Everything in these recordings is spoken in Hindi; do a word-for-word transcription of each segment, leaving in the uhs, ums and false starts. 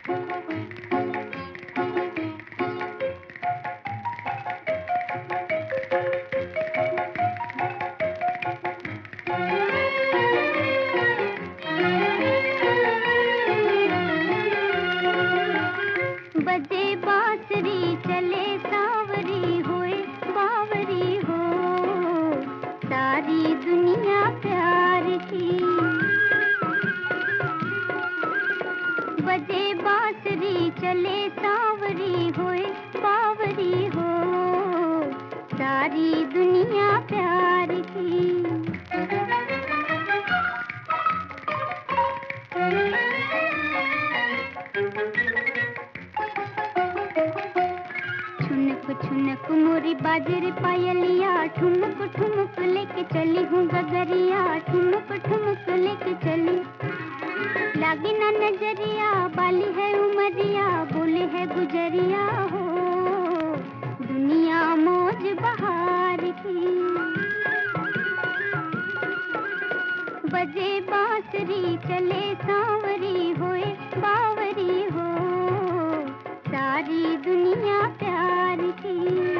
बजे बांसुरी चले सांवरी होए बावरी हो, सारी दुनिया प्यार की। बजे बांसुरी चले सांवरी होए बावरी हो, सारी दुनिया प्यार की। छुनक मोरी बाजरी पायलिया, ठुमक ठुमक लेके चली हूँ गगरिया, ठुमक ठुमक लेके चली। लागी ना नजरिया, बाली है उमरिया, बोले है गुजरिया हो, दुनिया मौज बहार की। बजे बांसुरी चले सांवरी होए बावरी हो, सारी दुनिया प्यार की।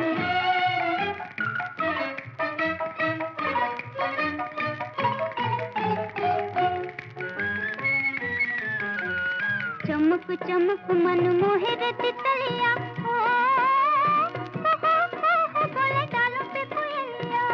चमक चमक मन मोहे रे तितलिया, ओ, ओ, ओ, ओ, ओ, बोले डालों पे कोयलिया।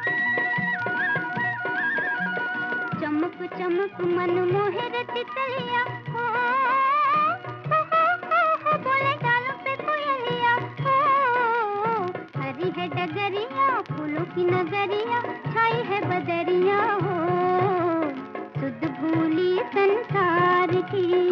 चमक चमक मन मोहे रे तितलिया, ओ, ओ, ओ, ओ, ओ, बोले डालों पे कोयलिया। ओ, हरी है डगरिया, फूलों की नगरिया, छाई है बदरिया हो, सुध भूली संसार की।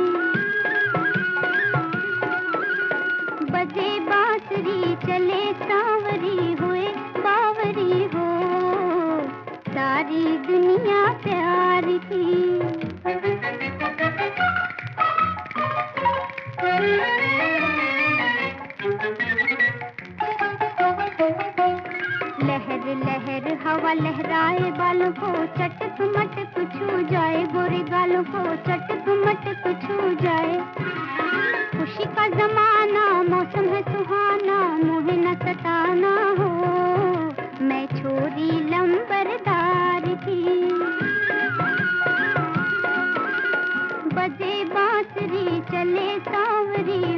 बजे बांसुरी चले सांवरी होए बावरी हो, सारी दुनिया प्यार की। लहर लहर हवा लहराए बालों को, चटक मटक छू जाए गोरे गालों को, चटक मटक छू जाए। खुशी का जमाना, मौसम है सुहाना, मोहे न सताना हो, मैं छोरी लंबरदार की। बजे बांसुरी चले सांवरी